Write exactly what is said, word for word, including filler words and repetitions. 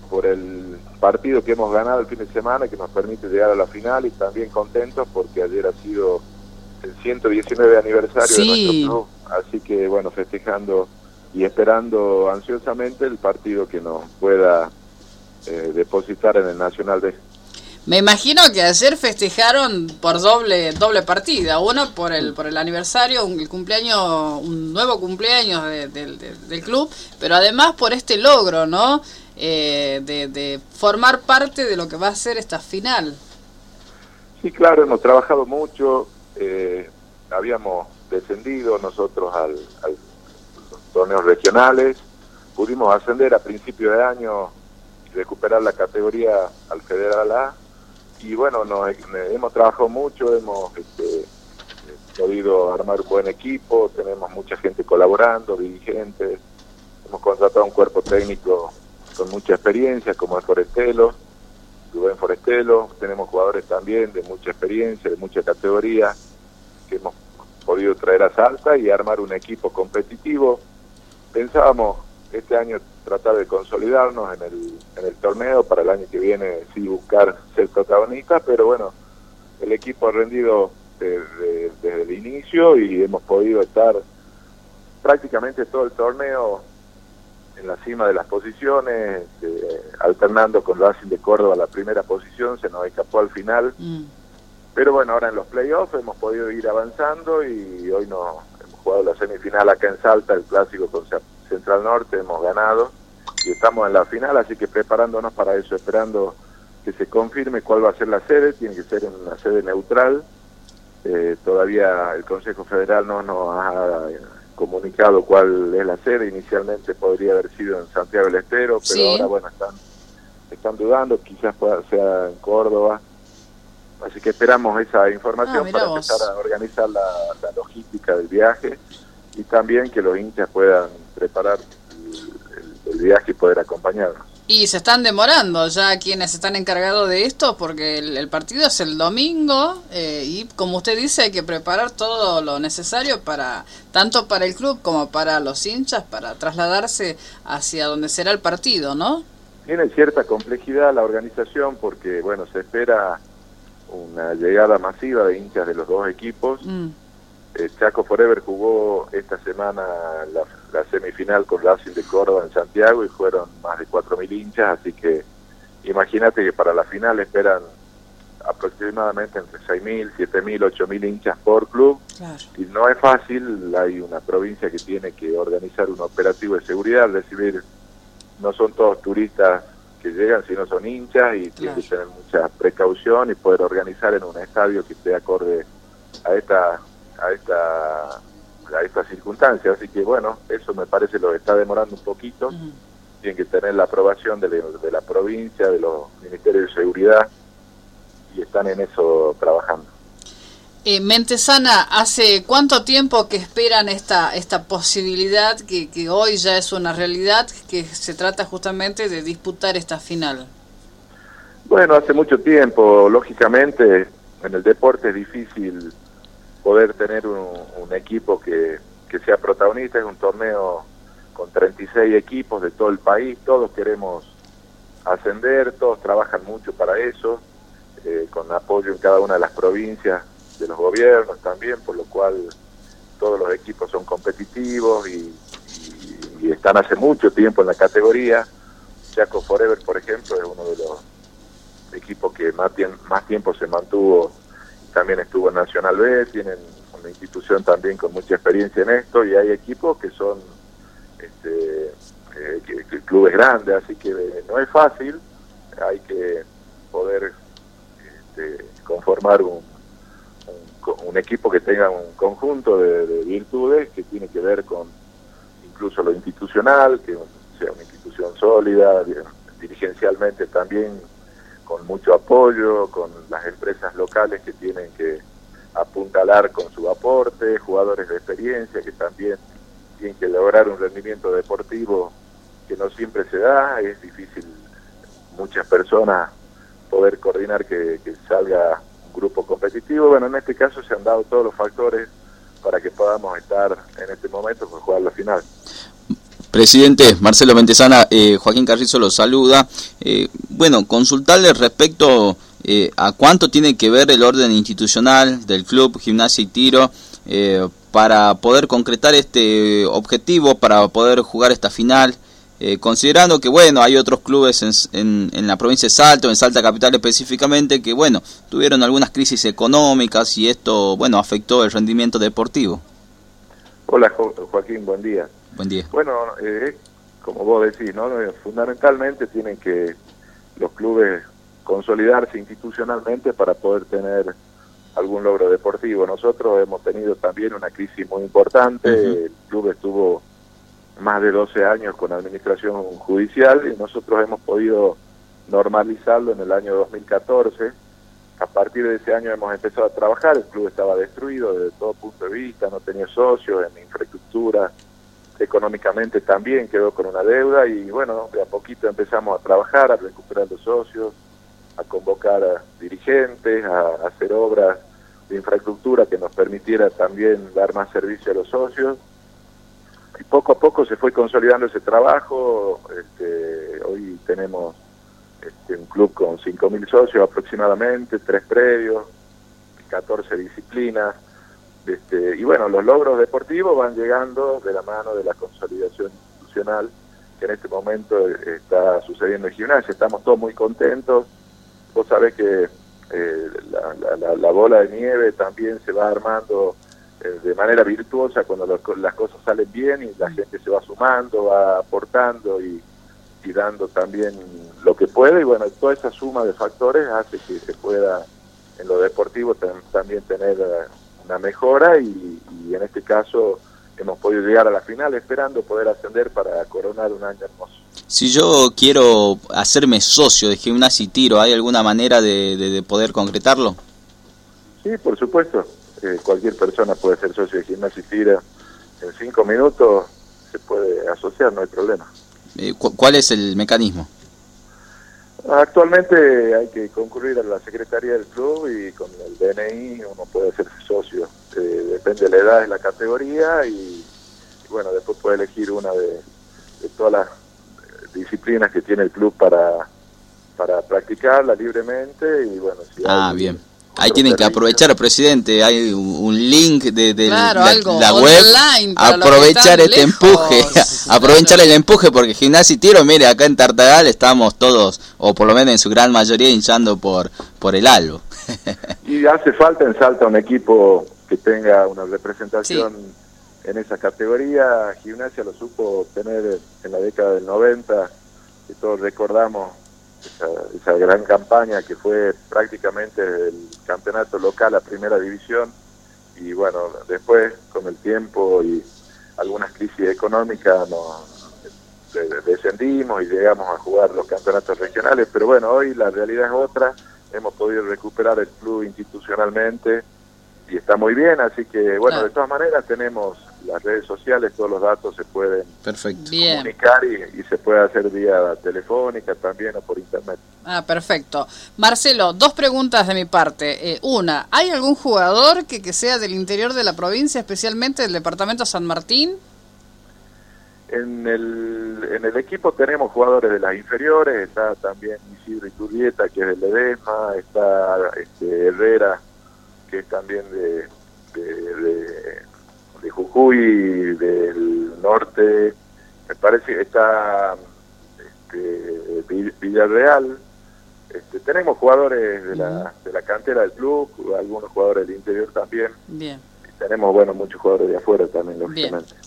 por el partido que hemos ganado el fin de semana, que nos permite llegar a la final, y también contentos porque ayer ha sido el ciento diecinueve aniversario sí. de nuestro club, así que bueno, festejando y esperando ansiosamente el partido que nos pueda eh, depositar en el Nacional B. Me imagino que ayer festejaron por doble doble partida, uno por el por el aniversario, un, el cumpleaños, un nuevo cumpleaños de, de, de, del club, pero además por este logro, ¿no? Eh, de, de formar parte de lo que va a ser esta final. Sí, claro, hemos trabajado mucho. Eh, habíamos descendido nosotros al, al los torneos regionales, pudimos ascender a principio de año y recuperar la categoría al Federal A, y bueno, nos, hemos trabajado mucho, hemos este, podido armar un buen equipo, tenemos mucha gente colaborando, dirigentes, hemos contratado un cuerpo técnico con mucha experiencia como es Forestelo, Rubén Forestelo, tenemos jugadores también de mucha experiencia, de mucha categoría, que hemos podido traer a Salta y armar un equipo competitivo. Pensábamos este año tratar de consolidarnos en el, en el torneo, para el año que viene sí buscar ser protagonistas, pero bueno, el equipo ha rendido de, de, desde el inicio y hemos podido estar prácticamente todo el torneo en la cima de las posiciones, eh, alternando con Racing de Córdoba la primera posición, se nos escapó al final, mm. pero bueno, ahora en los playoffs hemos podido ir avanzando y hoy nos hemos jugado la semifinal acá en Salta, el clásico con Central Norte, hemos ganado y estamos en la final, así que preparándonos para eso, esperando que se confirme cuál va a ser la sede, tiene que ser en una sede neutral, eh, todavía el Consejo Federal no nos ha comunicado cuál es la sede, inicialmente podría haber sido en Santiago del Estero, pero sí. ahora bueno, están, están dudando, quizás pueda sea en Córdoba, así que esperamos esa información ah, para vos. empezar a organizar la, la logística del viaje y también que los hinchas puedan preparar el, el viaje y poder acompañarnos. Y se están demorando ya quienes están encargados de esto, porque el, el partido es el domingo eh, y como usted dice hay que preparar todo lo necesario para tanto para el club como para los hinchas para trasladarse hacia donde será el partido, ¿no? Tiene cierta complejidad la organización porque bueno, se espera una llegada masiva de hinchas de los dos equipos. Mm. Eh, Chaco Forever jugó esta semana la, la semifinal con Racing de Córdoba en Santiago y fueron más de cuatro mil hinchas, así que imagínate que para la final esperan aproximadamente entre seis mil, siete mil, ocho mil hinchas por club. Claro. Y no es fácil, hay una provincia que tiene que organizar un operativo de seguridad, recibir, no son todos turistas que llegan, sino son hinchas y claro. tienen que tener mucha precaución y poder organizar en un estadio que esté acorde a esta a esta a esta circunstancia, así que bueno, eso me parece lo está demorando un poquito. Uh-huh. Tienen que tener la aprobación de, de la provincia, de los ministerios de seguridad y están en eso trabajando. Eh, Mentesana, ¿hace cuánto tiempo que esperan esta esta posibilidad que, que hoy ya es una realidad, que se trata justamente de disputar esta final? Bueno, hace mucho tiempo, lógicamente en el deporte es difícil poder tener un, un equipo que, que sea protagonista. Es un torneo con treinta y seis equipos de todo el país, todos queremos ascender, todos trabajan mucho para eso, eh, con apoyo en cada una de las provincias de los gobiernos también, por lo cual todos los equipos son competitivos y, y, y están hace mucho tiempo en la categoría. Chaco Forever, por ejemplo, es uno de los equipos que más, más tiempo se mantuvo. También estuvo en Nacional B, tienen una institución también con mucha experiencia en esto y hay equipos que son este, eh, que, que clubes grandes, así que eh, no es fácil, hay que poder este, conformar un, un, un equipo que tenga un conjunto de, de virtudes que tiene que ver con incluso lo institucional, que sea una institución sólida, dirigencialmente también con mucho apoyo, con las empresas locales que tienen que apuntalar con su aporte, jugadores de experiencia que también tienen que lograr un rendimiento deportivo que no siempre se da, es difícil muchas personas poder coordinar que, que salga un grupo competitivo. Bueno, en este caso se han dado todos los factores para que podamos estar en este momento para jugar la final. Presidente Marcelo Mentesana, eh, Joaquín Carrizo lo saluda. Eh, bueno, consultarle respecto eh, a cuánto tiene que ver el orden institucional del Club Gimnasia y Tiro eh, para poder concretar este objetivo, para poder jugar esta final, eh, considerando que bueno, hay otros clubes en, en, en la provincia de Salta, en Salta Capital específicamente, que bueno, tuvieron algunas crisis económicas y esto, bueno, afectó el rendimiento deportivo. Hola jo Joaquín, buen día. Buen día. Bueno, eh, como vos decís, ¿no? Fundamentalmente tienen que los clubes consolidarse institucionalmente para poder tener algún logro deportivo. Nosotros hemos tenido también una crisis muy importante. Uh-huh. El club estuvo más de doce años con administración judicial y nosotros hemos podido normalizarlo en el año dos mil catorce. A partir de ese año hemos empezado a trabajar. El club estaba destruido desde todo punto de vista, no tenía socios en infraestructura, económicamente también quedó con una deuda y bueno, de a poquito empezamos a trabajar, a recuperar los socios, a convocar a dirigentes, a, a hacer obras de infraestructura que nos permitiera también dar más servicio a los socios. Y poco a poco se fue consolidando ese trabajo. Este, hoy tenemos este, un club con cinco mil socios aproximadamente, tres predios, catorce disciplinas. Este, y bueno, los logros deportivos van llegando de la mano de la consolidación institucional que en este momento está sucediendo en Gimnasia. Estamos todos muy contentos. Vos sabés que eh, la, la, la bola de nieve también se va armando eh, de manera virtuosa cuando los, las cosas salen bien y la gente se va sumando, va aportando y, y dando también lo que puede. Y bueno, toda esa suma de factores hace que se pueda en lo deportivo también tener una mejora y, y en este caso hemos podido llegar a la final esperando poder ascender para coronar un año hermoso. Si yo quiero hacerme socio de Gimnasia y Tiro, ¿hay alguna manera de, de, de poder concretarlo? Sí, por supuesto. Eh, cualquier persona puede ser socio de Gimnasia y Tiro. En cinco minutos se puede asociar, no hay problema. Eh, cu ¿Cuál es el mecanismo? Actualmente hay que concurrir a la Secretaría del Club y con el D N I uno puede hacerse socio. Eh, depende de la edad, de la categoría y, y bueno, después puede elegir una de, de todas las disciplinas que tiene el club para, para practicarla libremente y bueno. Si ah, hay, bien. Ahí tienen que aprovechar, presidente, hay un link de, de claro, la, algo la web, aprovechar este lejos. empuje, aprovechar claro. el empuje porque Gimnasia y Tiro, mire, acá en Tartagal estamos todos, o por lo menos en su gran mayoría, hinchando por, por el albo. Y hace falta en Salta un equipo que tenga una representación sí. en esa categoría. Gimnasia lo supo tener en la década del noventa, que todos recordamos esa, esa gran campaña que fue prácticamente el campeonato local a primera división y bueno, después con el tiempo y algunas crisis económicas nos descendimos y llegamos a jugar los campeonatos regionales, pero bueno, hoy la realidad es otra, hemos podido recuperar el club institucionalmente y está muy bien, así que bueno, ah. de todas maneras tenemos las redes sociales, todos los datos se pueden perfecto. comunicar y, y se puede hacer vía telefónica también o por internet. Ah, perfecto. Marcelo, dos preguntas de mi parte. Eh, una, ¿hay algún jugador que, que sea del interior de la provincia, especialmente del departamento San Martín? En el, en el equipo tenemos jugadores de las inferiores, está también Isidro Iturrieta, que es del Ledesma, está este, Herrera, que es también de, de, de, de Jujuy, del norte, me parece que está este, Villarreal. Este, tenemos jugadores de la, de la cantera del club, algunos jugadores del interior también. Bien. Y tenemos, bueno, muchos jugadores de afuera también, lógicamente. Bien.